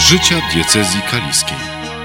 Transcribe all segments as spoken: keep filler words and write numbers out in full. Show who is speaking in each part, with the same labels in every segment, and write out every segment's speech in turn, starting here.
Speaker 1: życia diecezji kaliskiej.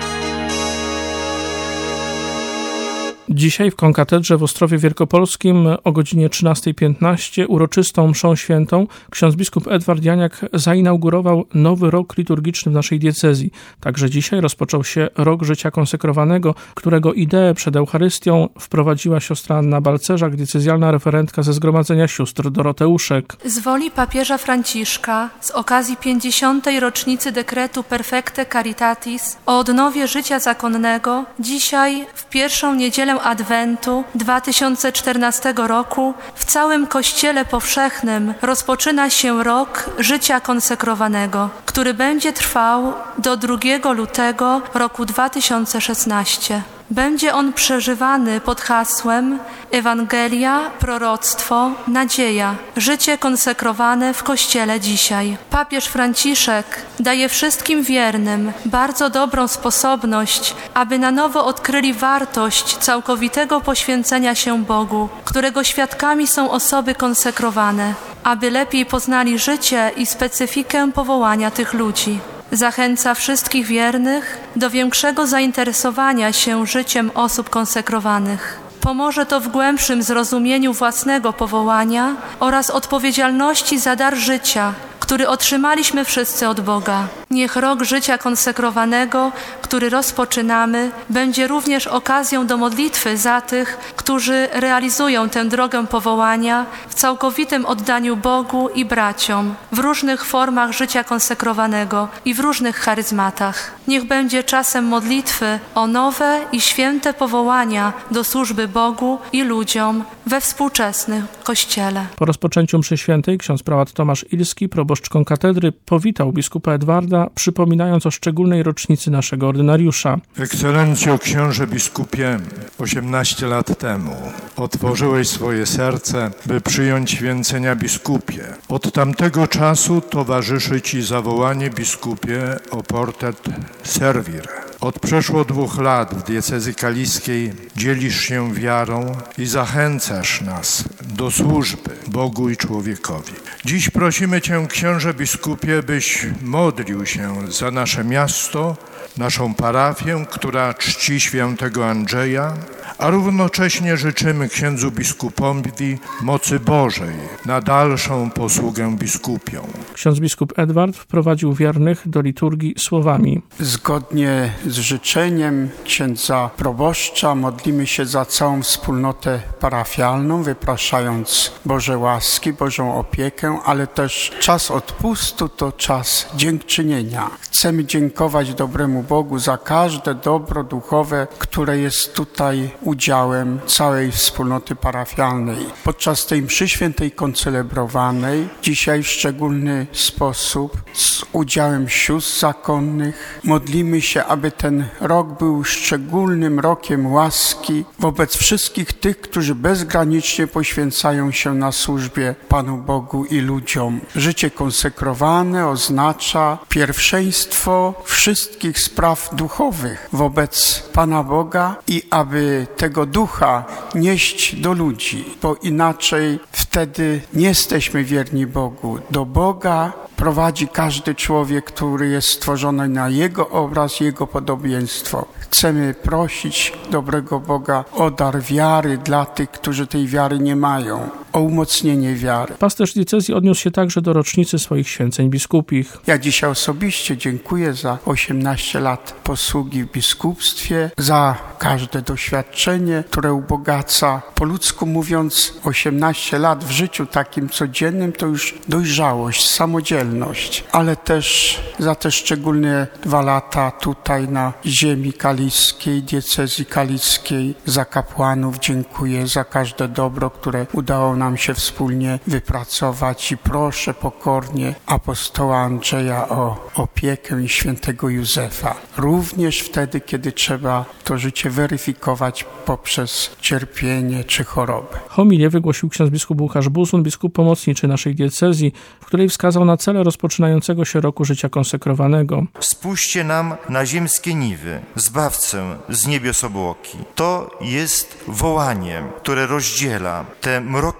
Speaker 2: Dzisiaj w konkatedrze w Ostrowie Wielkopolskim o godzinie trzynasta piętnaście uroczystą mszą świętą ksiądz biskup Edward Janiak zainaugurował nowy rok liturgiczny w naszej diecezji. Także dzisiaj rozpoczął się rok życia konsekrowanego, którego ideę przed Eucharystią wprowadziła siostra Anna Balcerzak, diecezjalna referentka ze Zgromadzenia Sióstr Doroteuszek.
Speaker 3: Z woli papieża Franciszka z okazji pięćdziesiątej rocznicy dekretu Perfecte Caritatis o odnowie życia zakonnego dzisiaj w pierwszą niedzielę Adwentu dwa tysiące czternastego roku w całym Kościele Powszechnym rozpoczyna się rok życia konsekrowanego, który będzie trwał do drugiego lutego roku dwa tysiące szesnastego. Będzie on przeżywany pod hasłem Ewangelia, proroctwo, nadzieja. Życie konsekrowane w Kościele dzisiaj. Papież Franciszek daje wszystkim wiernym bardzo dobrą sposobność, aby na nowo odkryli wartość całkowitego poświęcenia się Bogu, którego świadkami są osoby konsekrowane, aby lepiej poznali życie i specyfikę powołania tych ludzi. Zachęca wszystkich wiernych do większego zainteresowania się życiem osób konsekrowanych. Pomoże to w głębszym zrozumieniu własnego powołania oraz odpowiedzialności za dar życia, który otrzymaliśmy wszyscy od Boga. Niech rok życia konsekrowanego, który rozpoczynamy, będzie również okazją do modlitwy za tych, którzy realizują tę drogę powołania w całkowitym oddaniu Bogu i braciom, w różnych formach życia konsekrowanego i w różnych charyzmatach. Niech będzie czasem modlitwy o nowe i święte powołania do służby Bogu i ludziom we współczesnym Kościele.
Speaker 2: Po rozpoczęciu mszy świętej ksiądz prałat Tomasz Ilski, proboszcz konkatedry, powitał biskupa Edwarda, przypominając o szczególnej rocznicy naszego ordynariusza.
Speaker 4: Ekscelencjo książę biskupie, osiemnaście lat temu otworzyłeś swoje serce, by przyjąć święcenia biskupie. Od tamtego czasu towarzyszy ci zawołanie biskupie o portet servire. Od przeszło dwóch lat w diecezji kaliskiej dzielisz się wiarą i zachęcasz nas do służby Bogu i człowiekowi. Dziś prosimy Cię, książę biskupie, byś modlił się za nasze miasto, naszą parafię, która czci świętego Andrzeja, a równocześnie życzymy księdzu biskupowi mocy Bożej na dalszą posługę biskupią.
Speaker 2: Ksiądz biskup Edward wprowadził wiernych do liturgii słowami.
Speaker 5: Zgodnie z życzeniem księdza proboszcza modlimy się za całą wspólnotę parafialną, wypraszając Boże łaski, Bożą opiekę, ale też czas odpustu to czas dziękczynienia. Chcemy dziękować dobremu Bogu za każde dobro duchowe, które jest tutaj udziałem całej wspólnoty parafialnej. Podczas tej mszy świętej koncelebrowanej dzisiaj w szczególny sposób z udziałem sióstr zakonnych modlimy się, aby ten rok był szczególnym rokiem łaski wobec wszystkich tych, którzy bezgranicznie poświęcają się na służbie Panu Bogu i ludziom. Życie konsekrowane oznacza pierwszeństwo wszystkich spraw duchowych wobec Pana Boga i aby tego ducha nieść do ludzi, bo inaczej wtedy nie jesteśmy wierni Bogu. Do Boga prowadzi każdy człowiek, który jest stworzony na Jego obraz, Jego podobieństwo. Chcemy prosić dobrego Boga o dar wiary dla tych, którzy tej wiary nie mają, o umocnienie wiary.
Speaker 2: Pasterz diecezji odniósł się także do rocznicy swoich święceń biskupich.
Speaker 5: Ja dzisiaj osobiście dziękuję za osiemnaście lat posługi w biskupstwie, za każde doświadczenie, które ubogaca. Po ludzku mówiąc, osiemnaście lat w życiu takim codziennym to już dojrzałość, samodzielność, ale też za te szczególne dwa lata tutaj na ziemi kaliskiej, diecezji kaliskiej, za kapłanów dziękuję, za każde dobro, które udało nam się wspólnie wypracować i proszę pokornie apostoła Andrzeja o opiekę i świętego Józefa. Również wtedy, kiedy trzeba to życie weryfikować poprzez cierpienie czy chorobę.
Speaker 2: Homilię wygłosił ksiądz biskup Łukasz Buzun, biskup pomocniczy naszej diecezji, w której wskazał na cele rozpoczynającego się roku życia konsekrowanego.
Speaker 6: Spójrzcie nam na ziemskie niwy, Zbawcę z niebios obłoki. To jest wołaniem, które rozdziela te mroki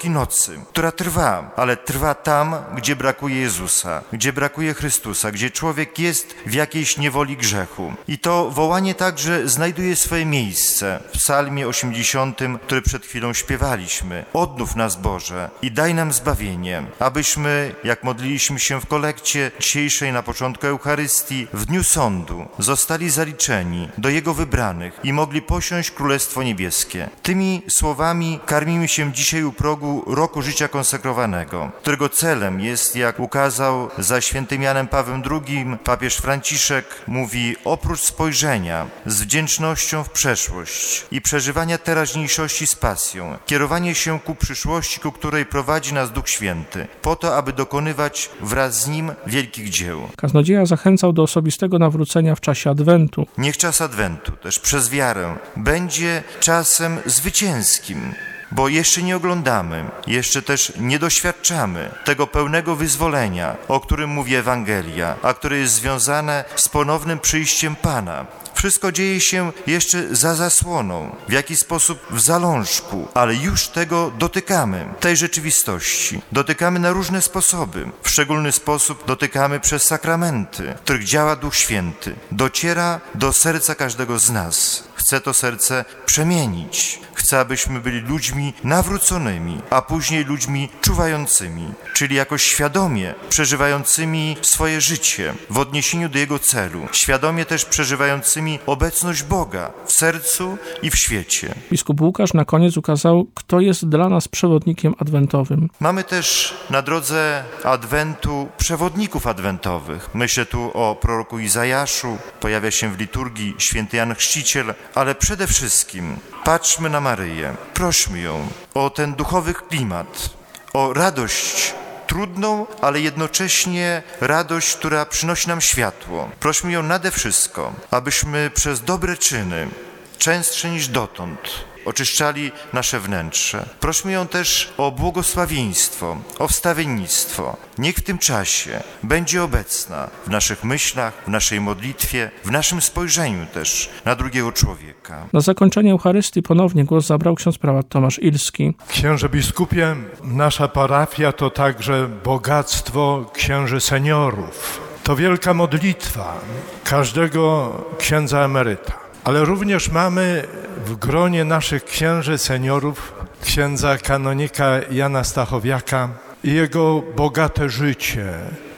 Speaker 6: Wielkiej Nocy, która trwa, ale trwa tam, gdzie brakuje Jezusa, gdzie brakuje Chrystusa, gdzie człowiek jest w jakiejś niewoli grzechu. I to wołanie także znajduje swoje miejsce w psalmie osiemdziesiątym, który przed chwilą śpiewaliśmy. Odnów nas, Boże, i daj nam zbawienie, abyśmy, jak modliliśmy się w kolekcie dzisiejszej na początku Eucharystii, w dniu sądu zostali zaliczeni do Jego wybranych i mogli posiąść Królestwo Niebieskie. Tymi słowami karmimy się dzisiaj u progu roku życia konsekrowanego, którego celem jest, jak ukazał za świętym Janem Pawłem drugim papież Franciszek, mówi, oprócz spojrzenia z wdzięcznością w przeszłość i przeżywania teraźniejszości z pasją, kierowanie się ku przyszłości, ku której prowadzi nas Duch Święty, po to, aby dokonywać wraz z Nim wielkich dzieł.
Speaker 2: Kaznodzieja zachęcał do osobistego nawrócenia w czasie Adwentu.
Speaker 6: Niech czas Adwentu, też przez wiarę, będzie czasem zwycięskim, bo jeszcze nie oglądamy, jeszcze też nie doświadczamy tego pełnego wyzwolenia, o którym mówi Ewangelia, a które jest związane z ponownym przyjściem Pana. Wszystko dzieje się jeszcze za zasłoną, w jakiś sposób w zalążku, ale już tego dotykamy, tej rzeczywistości. Dotykamy na różne sposoby. W szczególny sposób dotykamy przez sakramenty, w których działa Duch Święty. Dociera do serca każdego z nas. Chce to serce przemienić. Chce, abyśmy byli ludźmi nawróconymi, a później ludźmi czuwającymi, czyli jakoś świadomie przeżywającymi swoje życie w odniesieniu do Jego celu, świadomie też przeżywającymi obecność Boga w sercu i w świecie.
Speaker 2: Biskup Łukasz na koniec ukazał, kto jest dla nas przewodnikiem adwentowym.
Speaker 6: Mamy też na drodze Adwentu przewodników adwentowych. Myślę tu o proroku Izajaszu, pojawia się w liturgii święty Jan Chrzciciel, ale przede wszystkim patrzmy na Maryję, prośmy ją o ten duchowy klimat, o radość trudną, ale jednocześnie radość, która przynosi nam światło. Prośmy ją nade wszystko, abyśmy przez dobre czyny, częstsze niż dotąd, oczyszczali nasze wnętrze. Prośmy ją też o błogosławieństwo, o wstawiennictwo. Niech w tym czasie będzie obecna w naszych myślach, w naszej modlitwie, w naszym spojrzeniu też na drugiego człowieka.
Speaker 2: Na zakończenie Eucharystii ponownie głos zabrał ksiądz prałat Tomasz Ilski.
Speaker 4: Księże biskupie, nasza parafia to także bogactwo księży seniorów. To wielka modlitwa każdego księdza emeryta. Ale również mamy w gronie naszych księży seniorów księdza kanonika Jana Stachowiaka i jego bogate życie,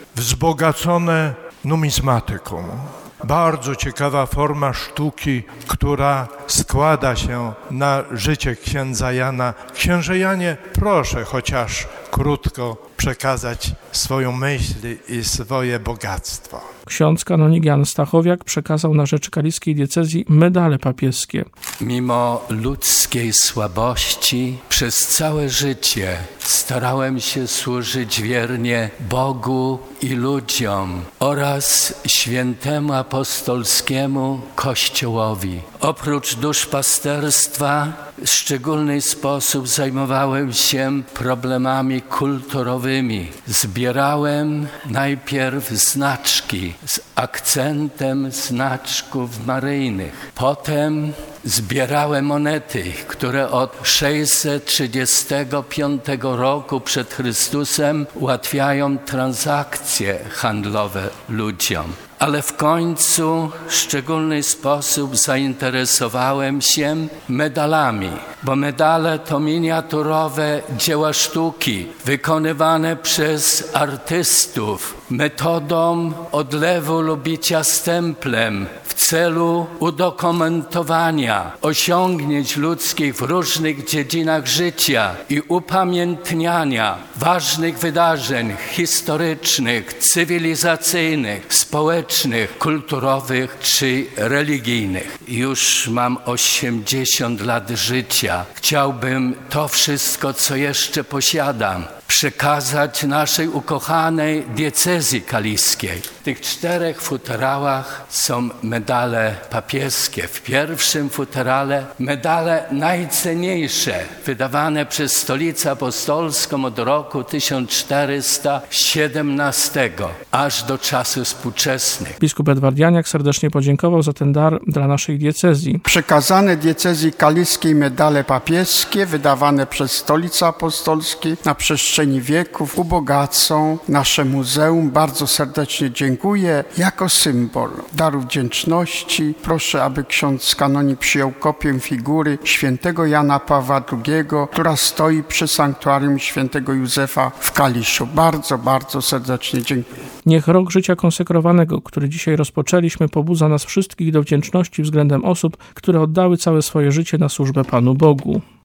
Speaker 4: wzbogacone numizmatyką. Bardzo ciekawa forma sztuki, która składa się na życie księdza Jana. Księże Janie, proszę chociaż krótko przekazać swoją myśl i swoje bogactwo.
Speaker 2: Ksiądz kanonik Jan Stachowiak przekazał na rzecz kaliskiej diecezji medale papieskie.
Speaker 7: Mimo ludzkiej słabości przez całe życie starałem się służyć wiernie Bogu i ludziom oraz świętemu apostolskiemu Kościołowi. Oprócz duszpasterstwa w szczególny sposób zajmowałem się problemami kulturowymi. Zbierałem najpierw znaczki z akcentem znaczków maryjnych. Potem zbierałem monety, które od sześćset trzydziestego piątego roku przed Chrystusem ułatwiają transakcje handlowe ludziom. Ale w końcu w szczególny sposób zainteresowałem się medalami, bo medale to miniaturowe dzieła sztuki wykonywane przez artystów metodą odlewu lub bicia stemplem w celu udokumentowania osiągnięć ludzkich w różnych dziedzinach życia i upamiętniania ważnych wydarzeń historycznych, cywilizacyjnych, społecznych, kulturowych czy religijnych. Już mam osiemdziesiąt lat życia. Chciałbym to wszystko, co jeszcze posiadam, przekazać naszej ukochanej diecezji kaliskiej. W tych czterech futerałach są medale papieskie. W pierwszym futerale medale najcenniejsze, wydawane przez Stolicę Apostolską od roku tysiąc czterysta siedemnastego aż do czasów współczesnych.
Speaker 2: Biskup Edward Janiak serdecznie podziękował za ten dar dla naszej diecezji.
Speaker 5: Przekazane diecezji kaliskiej medale papieskie wydawane przez Stolicę Apostolską na przestrzeni wieków ubogacą nasze muzeum. Bardzo serdecznie dziękuję. Jako symbol daru wdzięczności proszę, aby ksiądz kanonik przyjął kopię figury świętego Jana Pawła drugiego, która stoi przy sanktuarium świętego Józefa w Kaliszu. Bardzo, bardzo serdecznie dziękuję.
Speaker 2: Niech rok życia konsekrowanego, który dzisiaj rozpoczęliśmy, pobudza nas wszystkich do wdzięczności względem osób, które oddały całe swoje życie na służbę Panu Bogu.